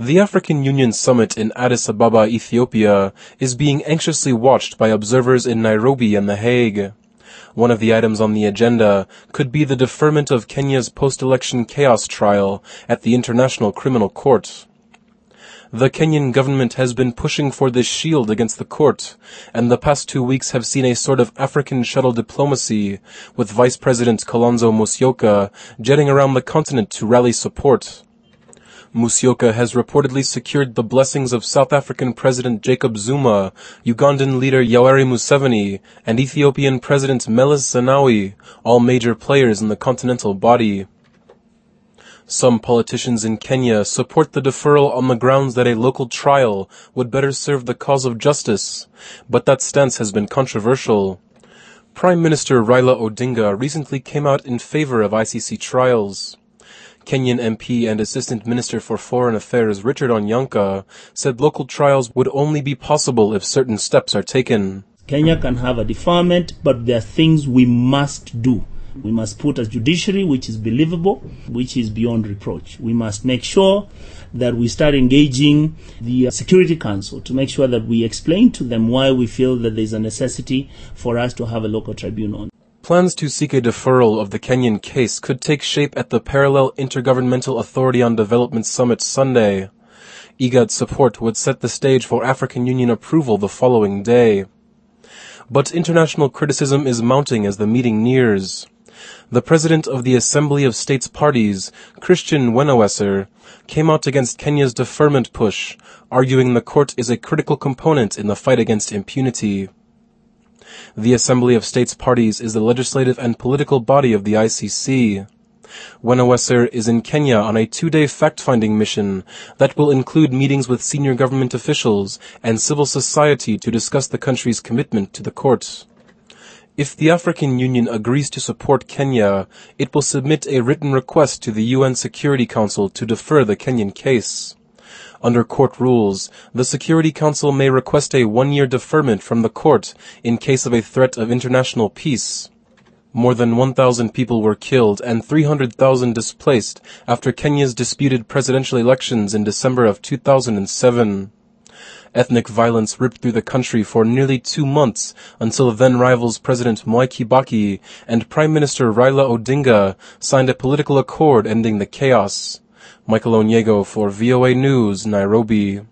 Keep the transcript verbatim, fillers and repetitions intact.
The African Union Summit in Addis Ababa, Ethiopia, is being anxiously watched by observers in Nairobi and The Hague. One of the items on the agenda could be the deferment of Kenya's post-election chaos trial at the International Criminal Court. The Kenyan government has been pushing for this shield against the court, and the past two weeks have seen a sort of African shuttle diplomacy, with Vice President Kalonzo Musyoka jetting around the continent to rally support. Musyoka has reportedly secured the blessings of South African President Jacob Zuma, Ugandan leader Yoweri Museveni, and Ethiopian President Meles Zenawi, all major players in the continental body. Some politicians in Kenya support the deferral on the grounds that a local trial would better serve the cause of justice, but that stance has been controversial. Prime Minister Raila Odinga recently came out in favor of I C C trials. Kenyan M P and Assistant Minister for Foreign Affairs Richard Onyanka said local trials would only be possible if certain steps are taken. Kenya can have a deferment, but there are things we must do. We must put a judiciary which is believable, which is beyond reproach. We must make sure that we start engaging the Security Council to make sure that we explain to them why we feel that there's a necessity for us to have a local tribunal. Plans to seek a deferral of the Kenyan case could take shape at the Parallel Intergovernmental Authority on Development Summit Sunday. IGAD support would set the stage for African Union approval the following day. But international criticism is mounting as the meeting nears. The president of the Assembly of States Parties, Christian Wenowesser, came out against Kenya's deferment push, arguing the court is a critical component in the fight against impunity. The Assembly of States Parties is the legislative and political body of the I C C. Wenowesser is in Kenya on a two-day fact-finding mission that will include meetings with senior government officials and civil society to discuss the country's commitment to the court. If the African Union agrees to support Kenya, it will submit a written request to the U N Security Council to defer the Kenyan case. Under court rules, the Security Council may request a one-year deferment from the court in case of a threat of international peace. More than one thousand people were killed and three hundred thousand displaced after Kenya's disputed presidential elections in December of two thousand seven. Ethnic violence ripped through the country for nearly two months until then-rivals President Mwai Kibaki and Prime Minister Raila Odinga signed a political accord ending the chaos. Michael Onyego for V O A News, Nairobi.